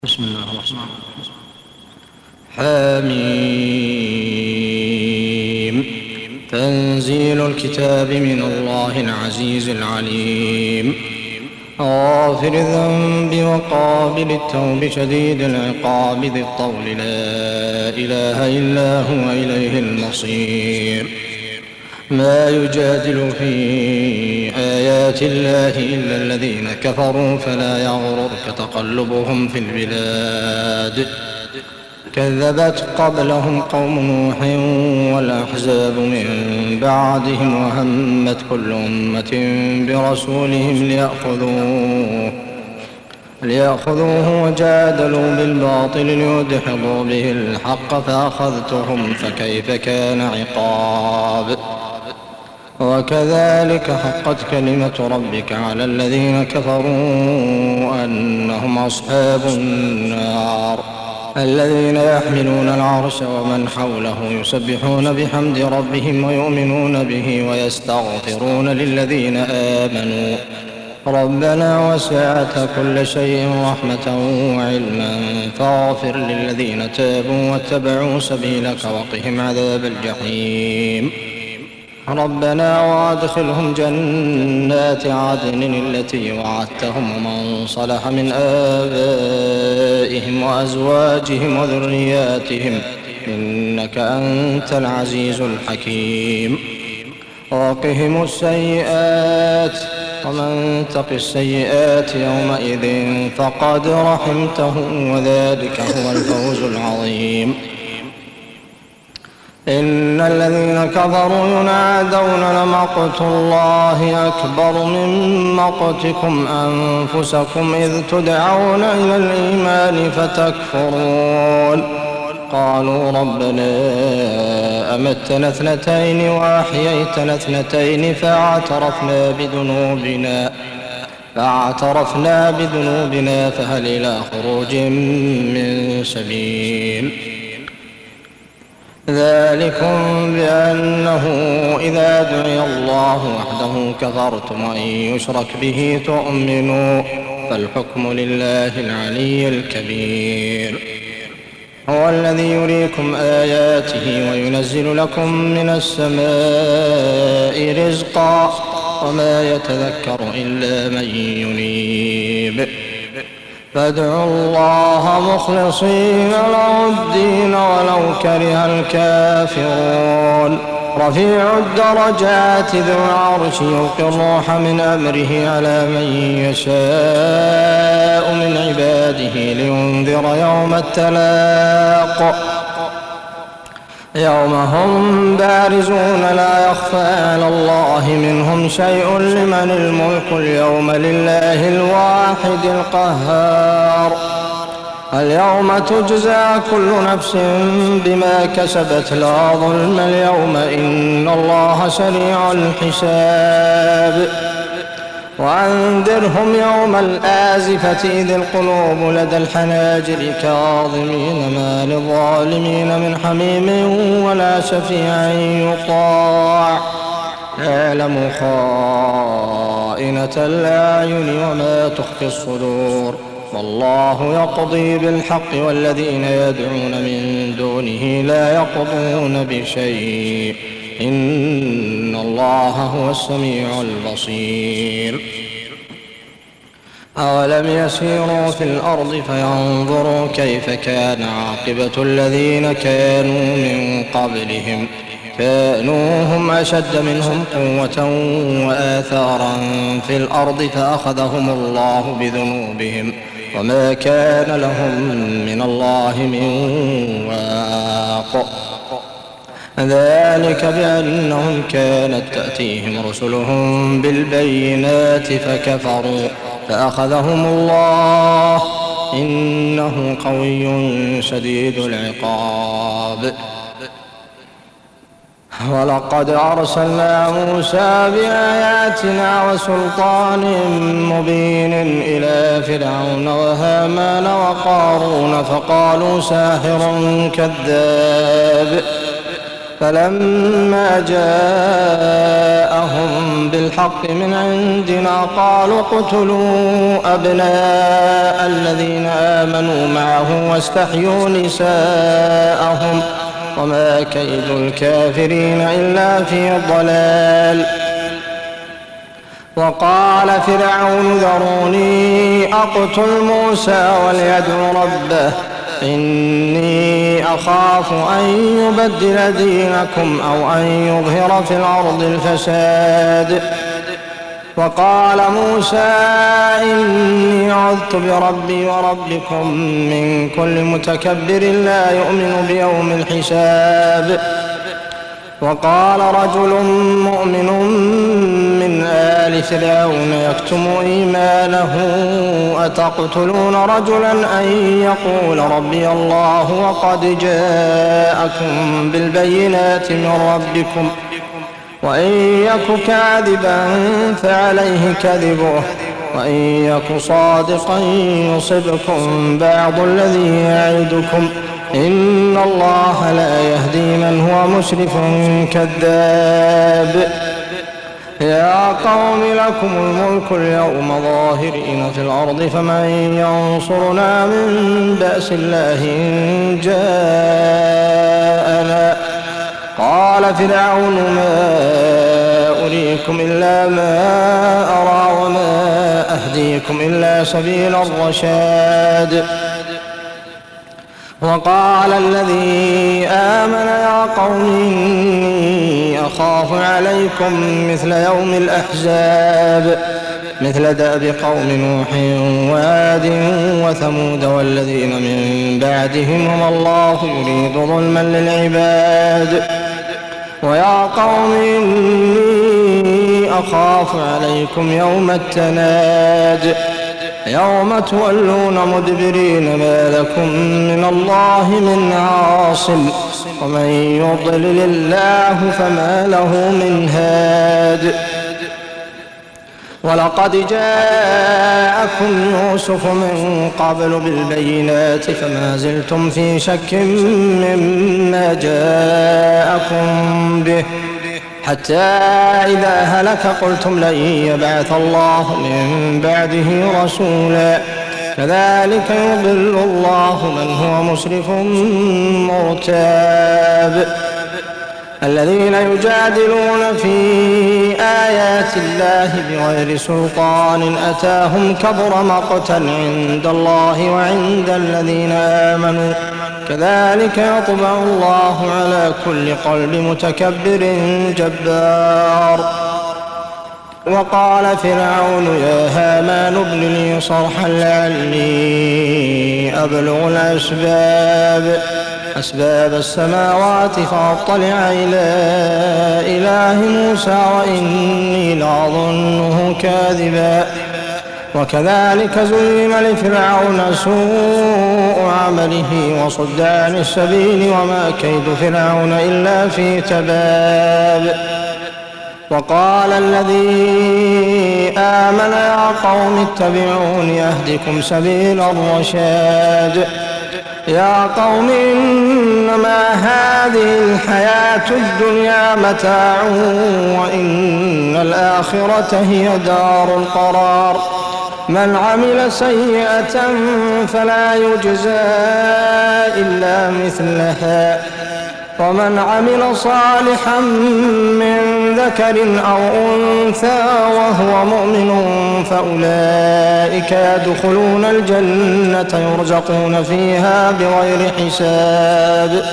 بسم الله الرحمن الرحيم. حميم. تنزيل الكتاب من الله العزيز العليم. غافر الذنب وقابل التوب شديد العقاب ذي الطول لا إله إلا هو إليه المصير. ما يجادل في آيات الله إلا الذين كفروا فلا يغررك تقلبهم في البلاد. كذبت قبلهم قوم نوح والأحزاب من بعدهم وهمت كل أمة برسولهم ليأخذوه وجادلوا بالباطل ليدحضوا به الحق فأخذتهم فكيف كان عقاب. وكذلك حقت كلمة ربك على الذين كفروا أنهم أصحاب النار. الذين يحملون العرش ومن حوله يسبحون بحمد ربهم ويؤمنون به ويستغفرون للذين آمنوا ربنا وسعت كل شيء رحمة وعلما فاغفر للذين تابوا واتبعوا سبيلك وقهم عذاب الجحيم. ربنا وادخلهم جنات عدن التي وعدتهم ومن صلح من آبائهم وأزواجهم وذرياتهم إنك أنت العزيز الحكيم. وقهم السيئات ومن تق السيئات يومئذ فقد رحمته وذلك هو الفوز العظيم. إن الذين كفروا ينادون لمقت الله أكبر من مقتكم أنفسكم إذ تدعون إلى الإيمان فتكفرون. قالوا ربنا أمتنا اثنتين وأحييتنا اثنتين فاعترفنا بذنوبنا فهل إلى خروج من سبيل. ذلكم بأنه إذا دعي الله وحده كفرتم وإن يشرك به تؤمنوا فالحكم لله العلي الكبير. هو الذي يريكم آياته وينزل لكم من السماء رزقا وما يتذكر إلا من ينيب. فادعوا الله مخلصين له الدين ولو كره الكافرون. رفيع الدرجات ذو العرش يلقي الروح من أمره على من يشاء من عباده لينذر يوم التلاق يوم هم بارزون لا يخفى على الله منهم شيء لمن الملك اليوم لله الواحد القهار. اليوم تجزى كل نفس بما كسبت لا ظلم اليوم إن الله سريع الحساب. وأنذرهم يوم الآزفة إذ القلوب لدى الحناجر كاظمين ما للظالمين من حميم ولا شفيع يطاع يعلم خائنة الأعين وما تخفي الصدور. والله يقضي بالحق والذين يدعون من دونه لا يقضون بشيء إن الله هو السميع البصير. أولم يسيروا في الأرض فينظروا كيف كان عاقبة الذين كانوا من قبلهم كانوا هم أشد منهم قوة وآثارا في الأرض فأخذهم الله بذنوبهم وما كان لهم من الله من واق. ذلك بأنهم كانت تأتيهم رسلهم بالبينات فكفروا فأخذهم الله إنه قوي شديد العقاب. ولقد أرسلنا موسى بآياتنا وسلطان مبين إلى فرعون وهامان وقارون فقالوا ساحر كذاب. فلما جاءهم بالحق من عندنا قالوا اقتلوا أبناء الذين آمنوا معه واستحيوا نساءهم وما كيد الكافرين إلا في ضلال. وقال فرعون ذروني أقتل موسى وليدع ربه إني أخاف أن يبدل دينكم أو أن يظهر في الأرض الفساد. وقال موسى إني عذت بربي وربكم من كل متكبر لا يؤمن بيوم الحساب. وقال رجل مؤمن من آل فرعون يكتم إيمانه أتقتلون رجلا أن يقول ربي الله وقد جاءكم بالبينات من ربكم وإن يك كاذبا فعليه كذبه وإن يك صادقا يصبكم بعض الذي يعدكم إن الله لا يهدي من هو مسرف كذاب. يا قوم لكم الملك اليوم ظاهرين في الأرض فمن ينصرنا من بأس الله إن جاءنا. قال فرعون ما أريكم إلا ما أرى وما أهديكم إلا سبيل الرشاد. وقال الذي آمن يا قوم إني أخاف عليكم مثل يوم الأحزاب مثل دأب قوم نوح وعاد وثمود والذين من بعدهم وما الله يريد ظلما للعباد. ويا قوم إني أخاف عليكم يوم التناد يوم تولون مدبرين ما لكم من الله من عاصم ومن يضلل الله فما له من هاد. ولقد جاءكم يوسف من قبل بالبينات فما زلتم في شك مما جاءكم به حتى إذا هلك قلتم لن يبعث الله من بعده رسولا كذلك يضل الله من هو مسرف مرتاب. الذين يجادلون في آيات الله بغير سلطان أتاهم كبر مقتا عند الله وعند الذين آمنوا كذلك يطبع الله على كل قلب متكبر جبار. وقال فرعون يا هامان ابن لي صرحا لعلي أبلغ أسباب السماوات فأطلع إلى إله موسى وإني لأظنه كاذبا. وكذلك زين لفرعون سوء عمله وصد عن السبيل وما كيد فرعون إلا في تباب. وقال الذي آمن يا قوم اتبعون يهدكم سبيل الرشاد. يا قوم إنما هذه الحياة الدنيا متاع وإن الآخرة هي دار القرار. من عمل سيئة فلا يجزى إلا مثلها ومن عمل صالحا من ذكر أو أنثى وهو مؤمن فأولئك يدخلون الجنة يرزقون فيها بغير حساب.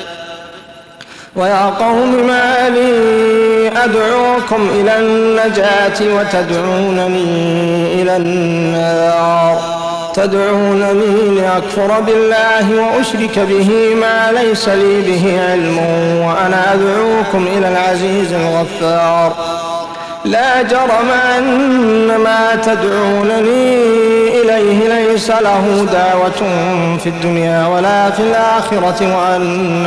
ويا قوم ما لي أدعوكم إلى النجاة وتدعونني إلى النار تدعونني لأكفر بالله وأشرك به ما ليس لي به علم وأنا أدعوكم إلى العزيز الغفار. لا جرم أن ما تدعونني إليه ليس له دعوة في الدنيا ولا في الآخرة وأن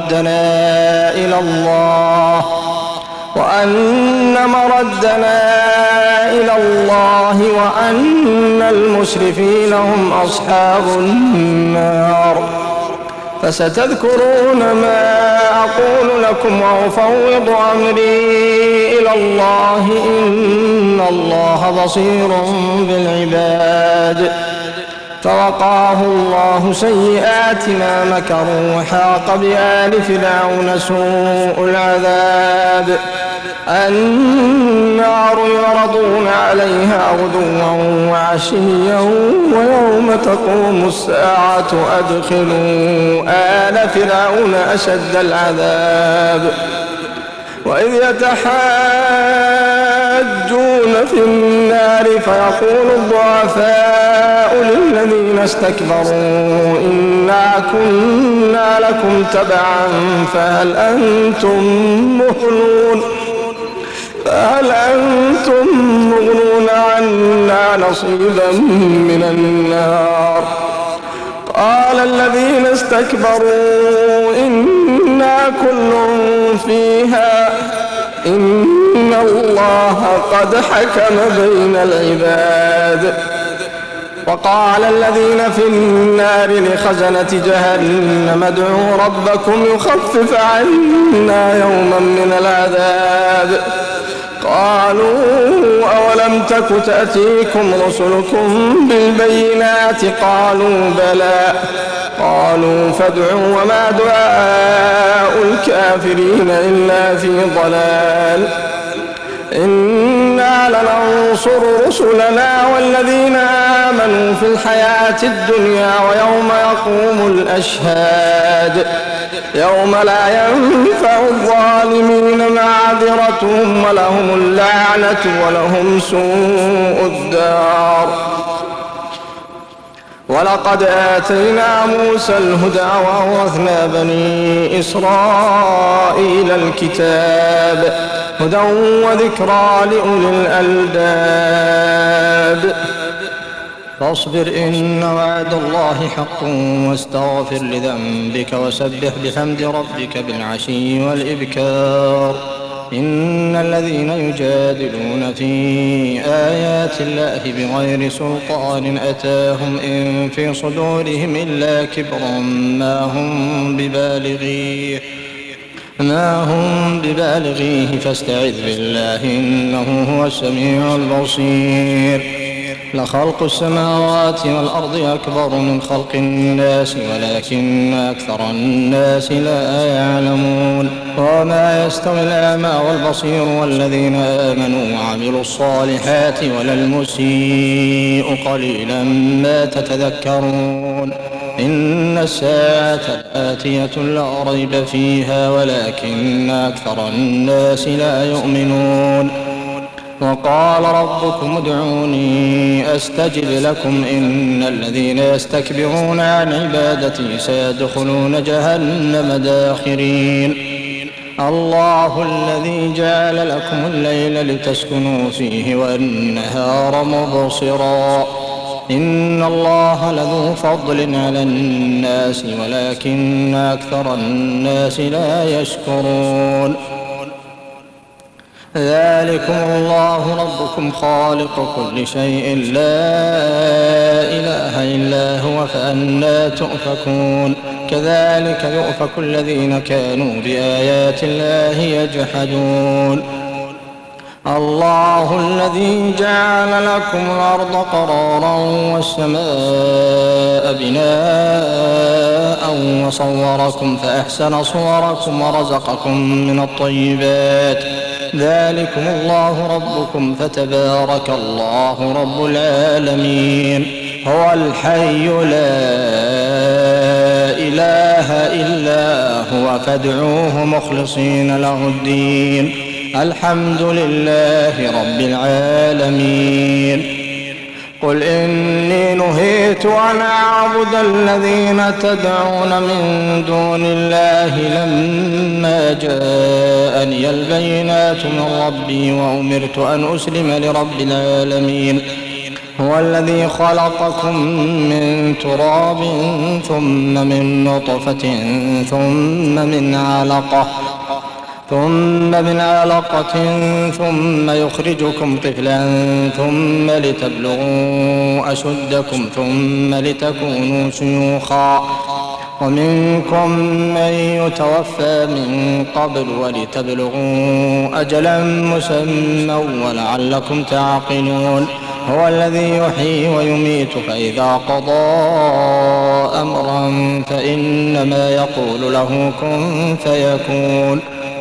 مردنا إلى الله وأن المسرفين هم أصحاب النار. فستذكرون ما أقول لكم وأفوض أمري إلى الله إن الله بصير بالعباد. فوقاه الله سيئات ما مكروا وحاق بآل فرعون سوء العذاب. النار يعرضون عليها غدوا وعشيا ويوم تقوم الساعة أدخلوا آل فرعون أشد العذاب. وإذ يتحاجون في النار فيقول الضعفاء للذين استكبروا إنا كنا لكم تبعا فهل أنتم مغنون عنا نصيبا من النار. قال الذين استكبروا إنا كل فيها إن الله قد حكم بين العباد. وقال الذين في النار لخزنة جهنم ادعوا ربكم يخفف عنا يوما من العذاب. قالوا أولم تك تأتيكم رسلكم بالبينات قالوا بلى. قالوا فادعوا وما دعاء الكافرين إلا في ضلال. إنا لننصر رسلنا والذين آمنوا في الحياة الدنيا ويوم يقوم الأشهاد يوم لا ينفع الظالمين معذرتهم ولهم اللعنة ولهم سوء الدار. ولقد آتينا موسى الهدى وأورثنا بني إسرائيل الكتاب هدى وذكرى لأولي الألباب. فاصبر إن وعد الله حق واستغفر لذنبك وسبح بحمد ربك بالعشي والإبكار. إن الذين يجادلون في آيات الله بغير سلطان أتاهم إن في صدورهم إلا كبر ما هم ببالغيه فاستعذ بالله إنه هو السميع البصير. لخلق السماوات والأرض أكبر من خلق الناس ولكن أكثر الناس لا يعلمون. وما يستوي الأعمى والبصير والذين آمنوا وعملوا الصالحات ولا المسيء قليلا ما تتذكرون. إن الساعة آتية لا ريب فيها ولكن أكثر الناس لا يؤمنون. وقال ربكم ادعوني أستجب لكم إن الذين يستكبرون عن عبادتي سيدخلون جهنم داخرين. الله الذي جعل لكم الليل لتسكنوا فيه والنهار مبصرا إن الله لذو فضل على الناس ولكن أكثر الناس لا يشكرون. ذلكم الله ربكم خالق كل شيء لا إله إلا هو فأنى تؤفكون. كذلك يؤفك الذين كانوا بآيات الله يجحدون. الله الذي جعل لكم الأرض قرارا والسماء بناء وصوركم فأحسن صوركم ورزقكم من الطيبات. ذلكم الله ربكم فتبارك الله رب العالمين. هو الحي لا إله إلا هو فادعوه مخلصين له الدين. الحمد لله رب العالمين. قل إني نهيت أن أعبد الذين تدعون من دون الله لما جاءني البينات من ربي وأمرت أن أسلم لرب العالمين. هو الذي خلقكم من تراب ثم من نطفة ثم من علقة ثم يخرجكم طفلا ثم لتبلغوا أشدكم ثم لتكونوا شيوخا ومنكم من يتوفى من قبل ولتبلغوا أجلا مسمى ولعلكم تعقلون. هو الذي يحيي ويميت فإذا قضى أمرا فإنما يقول له كن فيكون.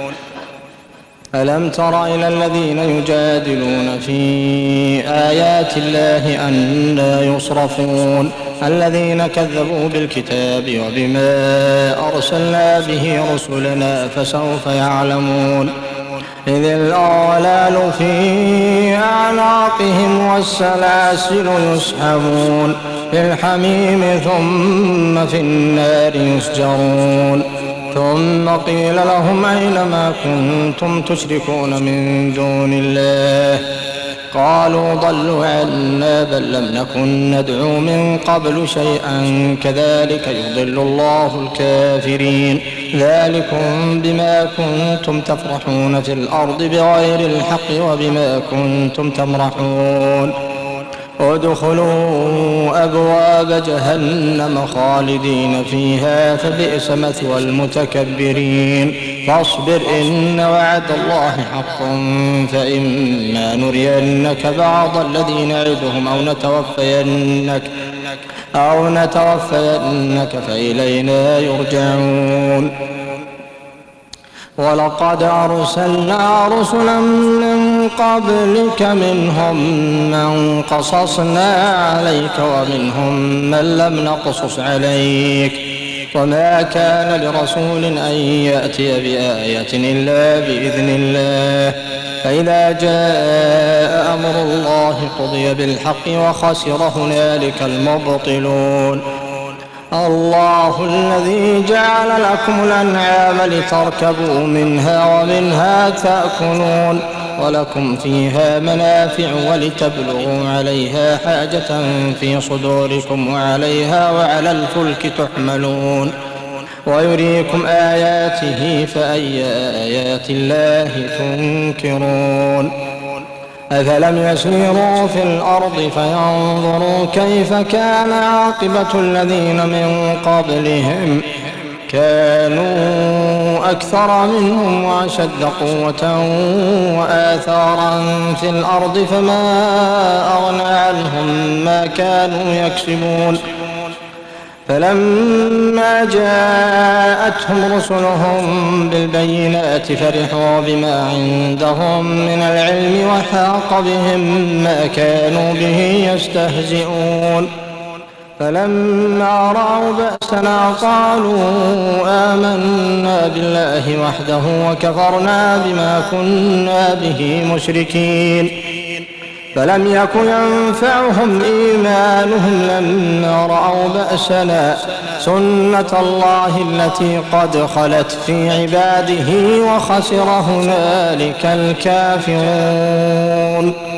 ألم تر إلى الذين يجادلون في آيات الله أنى يصرفون الذين كذبوا بالكتاب وبما أرسلنا به رسلنا فسوف يعلمون. إذ الأغلال في أعناقهم والسلاسل يسحبون في الحميم ثم في النار يسجرون. ثم قيل لهم أين ما كنتم تشركون من دون الله قالوا ضلوا عنا بل لم نكن ندعو من قبل شيئا كذلك يضل الله الكافرين. ذلكم بما كنتم تفرحون في الأرض بغير الحق وبما كنتم تمرحون. ادخلوا أبواب جهنم خالدين فيها فبئس مثوى المتكبرين. فاصبر إن وعد الله حق فإما نرينك بعض الذي نعدهم أو نتوفينك فإلينا يرجعون. ولقد أرسلنا رسلا من قبلك منهم من قصصنا عليك ومنهم من لم نقصص عليك وما كان لرسول أن يأتي بآية إلا بإذن الله. فإذا جاء أمر الله قضي بالحق وخسر هنالك المبطلون. الله الذي جعل لكم الأنعام لتركبوا منها ومنها تأكلون ولكم فيها منافع ولتبلغوا عليها حاجة في صدوركم وعليها وعلى الفلك تحملون ويريكم آياته فأي آيات الله تنكرون. أفلم يسيروا في الأرض فينظروا كيف كان عاقبة الذين من قبلهم كانوا أكثر منهم وأشد قوة وآثارا في الأرض فما أغنى عنهم ما كانوا يكسبون. فلما جاءتهم رسلهم بالبينات فرحوا بما عندهم من العلم وحاق بهم ما كانوا به يستهزئون. فلما رأوا بأسنا قالوا آمنا بالله وحده وكفرنا بما كنا به مشركين. فلم يكن ينفعهم إيمانهم لما رأوا بأسنا سنة الله التي قد خلت في عباده وخسر هنالك الكافرون.